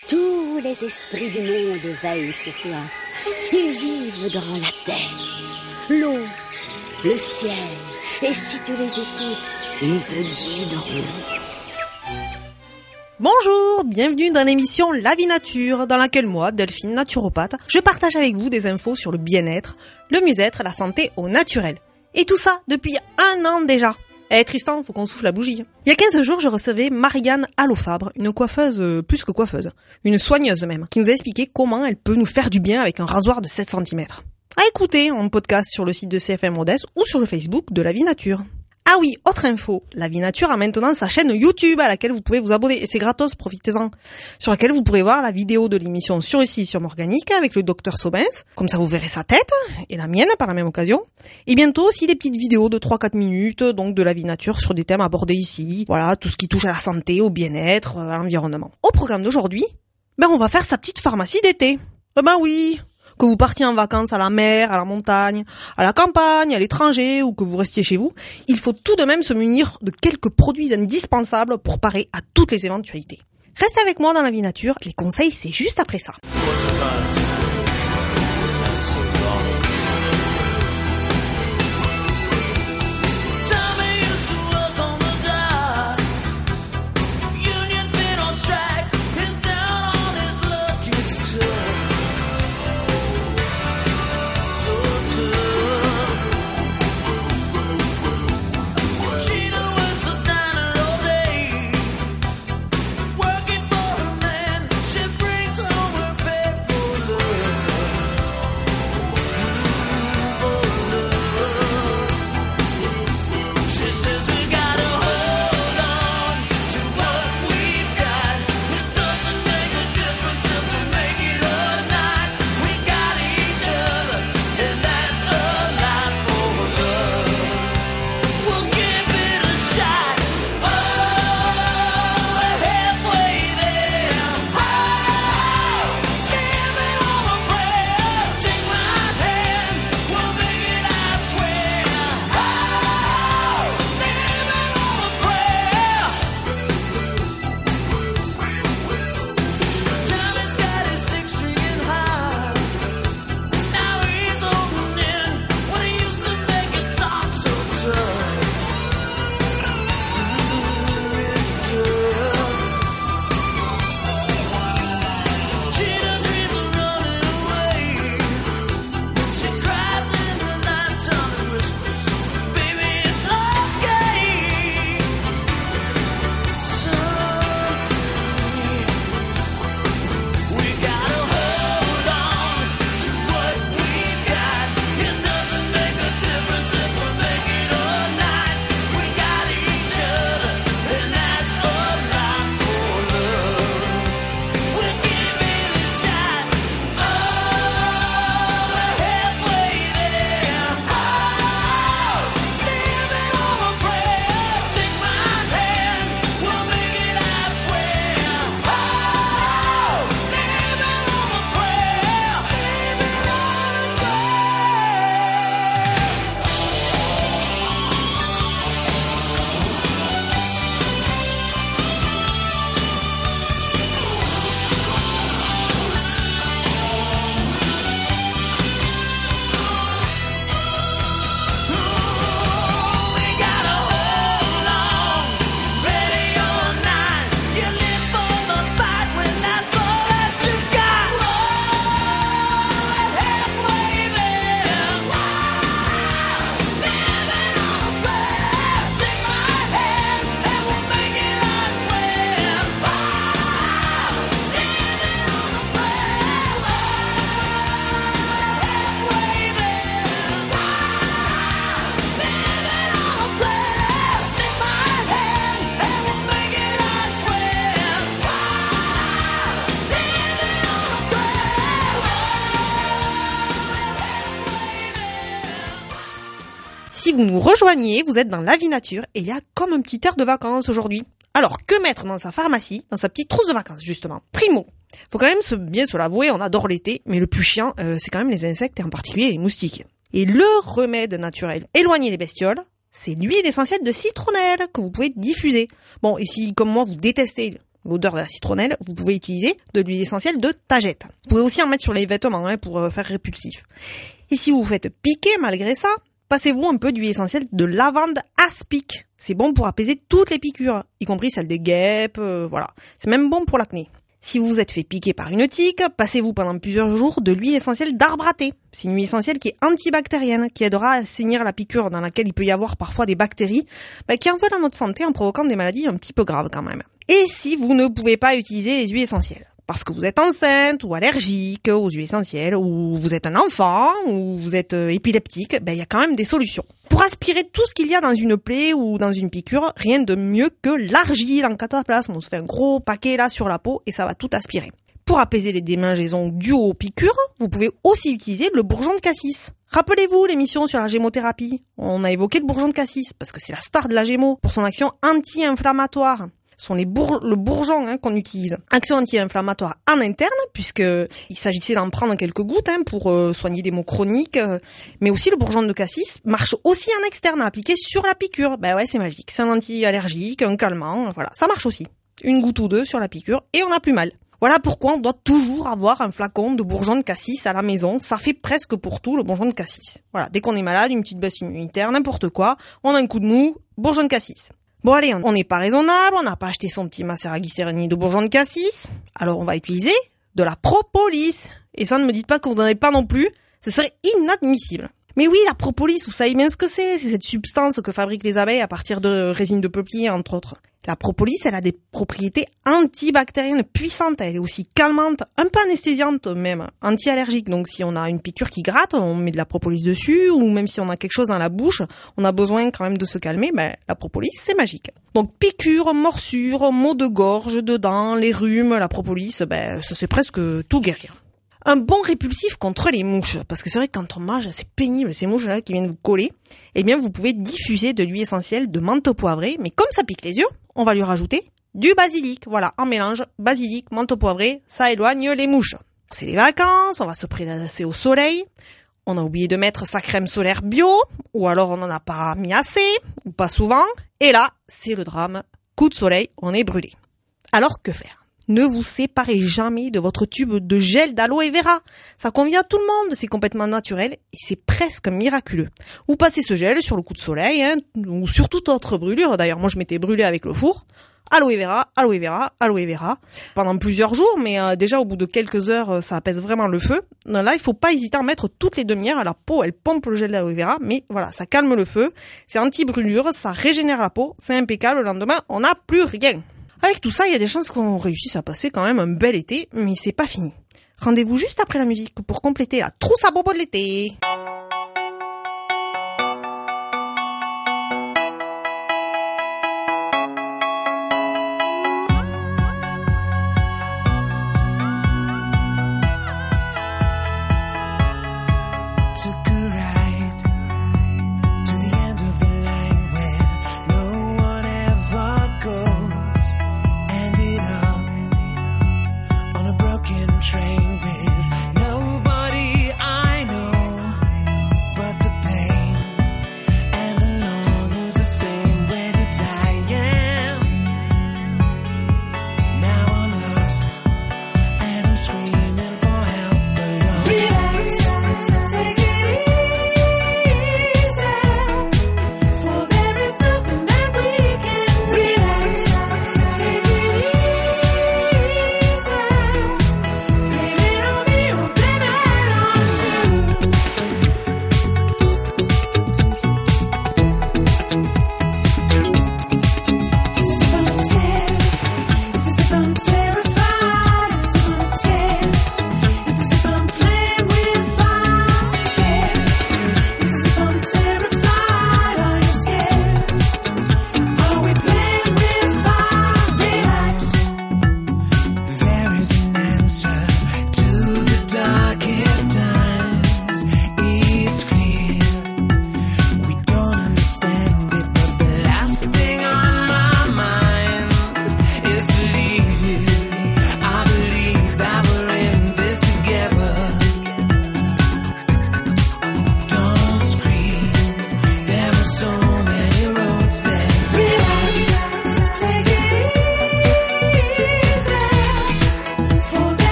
Tous les esprits du monde veillent sur toi. Ils vivent dans la terre, l'eau, le ciel. Et si tu les écoutes, ils te guideront. Bonjour, bienvenue dans l'émission La Vie Nature, dans laquelle moi, Delphine, naturopathe, je partage avec vous des infos sur le bien-être, le mieux-être, la santé au naturel. Et tout ça depuis 1 an déjà. Tristan, faut qu'on souffle la bougie. Il y a 15 jours, je recevais Marianne Allofabre, une coiffeuse, plus que coiffeuse, une soigneuse même, qui nous a expliqué comment elle peut nous faire du bien avec un rasoir de 7 cm. À écouter en podcast sur le site de CFM Modeste ou sur le Facebook de La Vie Nature. Ah oui, autre info, La Vie Nature a maintenant sa chaîne YouTube à laquelle vous pouvez vous abonner, et c'est gratos, profitez-en, sur laquelle vous pourrez voir la vidéo de l'émission Sur le Silicium Organique avec le docteur Sobens, comme ça vous verrez sa tête, et la mienne par la même occasion, et bientôt aussi des petites vidéos de 3-4 minutes, donc de La Vie Nature sur des thèmes abordés ici, voilà, tout ce qui touche à la santé, au bien-être, à l'environnement. Au programme d'aujourd'hui, on va faire sa petite pharmacie d'été. Oui, que vous partiez en vacances à la mer, à la montagne, à la campagne, à l'étranger ou que vous restiez chez vous, il faut tout de même se munir de quelques produits indispensables pour parer à toutes les éventualités. Restez avec moi dans La Vie Nature, les conseils c'est juste après ça. Si vous nous rejoignez, vous êtes dans La Vie Nature et il y a comme un petit air de vacances aujourd'hui. Alors, que mettre dans sa pharmacie, dans sa petite trousse de vacances, justement? Primo, faut quand même bien se l'avouer, on adore l'été, mais le plus chiant, c'est quand même les insectes et en particulier les moustiques. Et le remède naturel, éloigner les bestioles, c'est l'huile essentielle de citronnelle que vous pouvez diffuser. Bon, et si, comme moi, vous détestez l'odeur de la citronnelle, vous pouvez utiliser de l'huile essentielle de tagette. Vous pouvez aussi en mettre sur les vêtements pour faire répulsif. Et si vous vous faites piquer malgré ça, passez-vous un peu d'huile essentielle de lavande aspic. C'est bon pour apaiser toutes les piqûres, y compris celles des guêpes, voilà. C'est même bon pour l'acné. Si vous vous êtes fait piquer par une tique, passez-vous pendant plusieurs jours de l'huile essentielle d'arbre à thé. C'est une huile essentielle qui est antibactérienne, qui aidera à assainir la piqûre dans laquelle il peut y avoir parfois des bactéries, qui en veulent à notre santé en provoquant des maladies un petit peu graves quand même. Et si vous ne pouvez pas utiliser les huiles essentielles, parce que vous êtes enceinte ou allergique aux huiles essentielles, ou vous êtes un enfant, ou vous êtes épileptique, il y a quand même des solutions. Pour aspirer tout ce qu'il y a dans une plaie ou dans une piqûre, rien de mieux que l'argile en cataplasme. On se fait un gros paquet là sur la peau et ça va tout aspirer. Pour apaiser les démangeaisons dues aux piqûres, vous pouvez aussi utiliser le bourgeon de cassis. Rappelez-vous l'émission sur la gémothérapie. On a évoqué le bourgeon de cassis parce que c'est la star de la gémo pour son action anti-inflammatoire. Ce sont le bourgeon qu'on utilise. Action anti-inflammatoire en interne, puisque il s'agissait d'en prendre quelques gouttes pour soigner des maux chroniques. Mais aussi le bourgeon de cassis marche aussi en externe, appliqué sur la piqûre. C'est magique. C'est un anti-allergique, un calmant, voilà. Ça marche aussi. Une goutte ou deux sur la piqûre et on n'a plus mal. Voilà pourquoi on doit toujours avoir un flacon de bourgeon de cassis à la maison. Ça fait presque pour tout, le bourgeon de cassis. Voilà. Dès qu'on est malade, une petite baisse immunitaire, n'importe quoi, on a un coup de mou, bourgeon de cassis. Bon allez, on n'est pas raisonnable, on n'a pas acheté son petit macérat glycérine de bourgeon de cassis, alors on va utiliser de la propolis. Et ça, ne me dites pas que vous n'en avez pas non plus, ce serait inadmissible. Mais oui, la propolis, vous savez bien ce que c'est cette substance que fabriquent les abeilles à partir de résine de peuplier, entre autres. La propolis, elle a des propriétés antibactériennes puissantes, elle est aussi calmante, un peu anesthésiante même, anti-allergique. Donc si on a une piqûre qui gratte, on met de la propolis dessus, ou même si on a quelque chose dans la bouche, on a besoin quand même de se calmer, la propolis, c'est magique. Donc piqûre, morsure, maux de gorge, de dents, les rhumes, la propolis, ça c'est presque tout guérir. Un bon répulsif contre les mouches, parce que c'est vrai que quand on mange, c'est pénible, ces mouches-là qui viennent vous coller. Eh bien, vous pouvez diffuser de l'huile essentielle de menthe poivrée, mais comme ça pique les yeux, on va lui rajouter du basilic. Voilà, en mélange, basilic, menthe poivrée, ça éloigne les mouches. C'est les vacances, on va se prélasser au soleil. On a oublié de mettre sa crème solaire bio, ou alors on n'en a pas mis assez, ou pas souvent. Et là, c'est le drame. Coup de soleil, on est brûlé. Alors, que faire ? Ne vous séparez jamais de votre tube de gel d'aloe vera. Ça convient à tout le monde, c'est complètement naturel et c'est presque miraculeux. Vous passez ce gel sur le coup de soleil, ou sur toute autre brûlure. D'ailleurs, moi je m'étais brûlée avec le four. Aloe vera, aloe vera, aloe vera. Pendant plusieurs jours, mais déjà au bout de quelques heures, ça apaise vraiment le feu. Là, il faut pas hésiter à en mettre toutes les demi-heures. La peau, elle pompe le gel d'aloe vera, mais voilà, ça calme le feu. C'est anti-brûlure, ça régénère la peau, c'est impeccable. Le lendemain, on n'a plus rien. Avec tout ça, il y a des chances qu'on réussisse à passer quand même un bel été, mais c'est pas fini. Rendez-vous juste après la musique pour compléter la trousse à bobo de l'été. Train with nobody I know.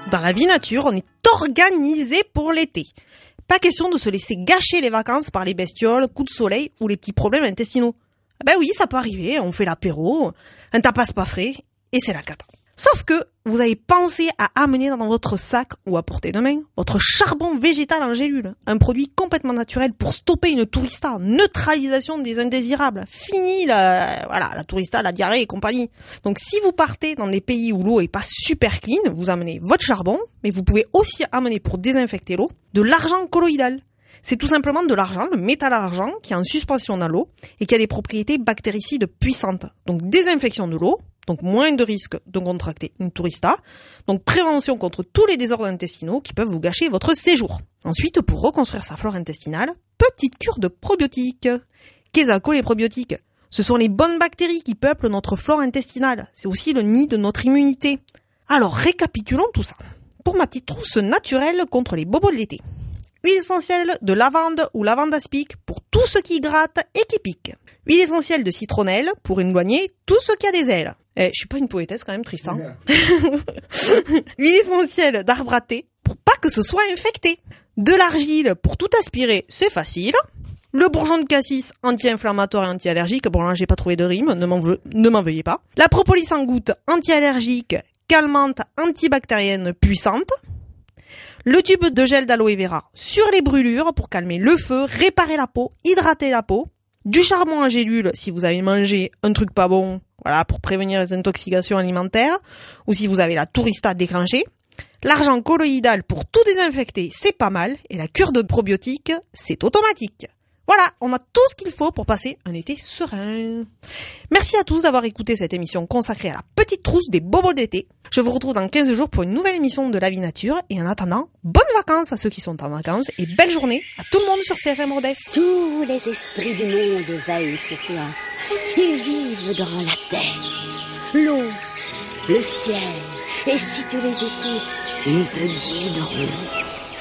Dans la vie nature, on est organisé pour l'été. Pas question de se laisser gâcher les vacances par les bestioles, coups de soleil ou les petits problèmes intestinaux. Ben oui, ça peut arriver, on fait l'apéro, un tapas pas frais, et c'est la cata. Sauf que vous avez pensé à amener dans votre sac ou à portée de main votre charbon végétal en gélule, un produit complètement naturel pour stopper une tourista, neutralisation des indésirables. Fini la tourista, la diarrhée et compagnie. Donc si vous partez dans des pays où l'eau est pas super clean, vous amenez votre charbon, mais vous pouvez aussi amener pour désinfecter l'eau de l'argent colloïdal. C'est tout simplement de l'argent, le métal argent, qui est en suspension dans l'eau et qui a des propriétés bactéricides puissantes. Donc désinfection de l'eau, donc moins de risque de contracter une tourista, donc prévention contre tous les désordres intestinaux qui peuvent vous gâcher votre séjour. Ensuite, pour reconstruire sa flore intestinale, petite cure de probiotiques. Qu'est-ce que les probiotiques ? Ce sont les bonnes bactéries qui peuplent notre flore intestinale. C'est aussi le nid de notre immunité. Alors récapitulons tout ça. Pour ma petite trousse naturelle contre les bobos de l'été. Huile essentielle de lavande ou lavande aspic pour tout ce qui gratte et qui pique. Huile essentielle de citronnelle pour éloigner tout ce qui a des ailes. Je suis pas une poétesse quand même, Tristan. Huile essentielle d'arbre à thé pour pas que ce soit infecté. De l'argile pour tout aspirer, c'est facile. Le bourgeon de cassis anti-inflammatoire et anti-allergique. Bon là, j'ai pas trouvé de rime, ne m'en veuillez pas. La propolis en goutte anti-allergique, calmante, antibactérienne puissante. Le tube de gel d'aloe vera sur les brûlures pour calmer le feu, réparer la peau, hydrater la peau. Du charbon en gélule si vous avez mangé un truc pas bon, voilà, pour prévenir les intoxications alimentaires, ou si vous avez la tourista déclenchée. L'argent colloïdal pour tout désinfecter, c'est pas mal, et la cure de probiotiques, c'est automatique. Voilà, on a tout ce qu'il faut pour passer un été serein. Merci à tous d'avoir écouté cette émission consacrée à la petite trousse des bobos d'été. Je vous retrouve dans 15 jours pour une nouvelle émission de La Vie Nature. Et en attendant, bonnes vacances à ceux qui sont en vacances et belle journée à tout le monde sur CFM Rodez. Tous les esprits du monde veillent sur toi. Ils vivent dans la terre, l'eau, le ciel. Et si tu les écoutes, ils te guideront.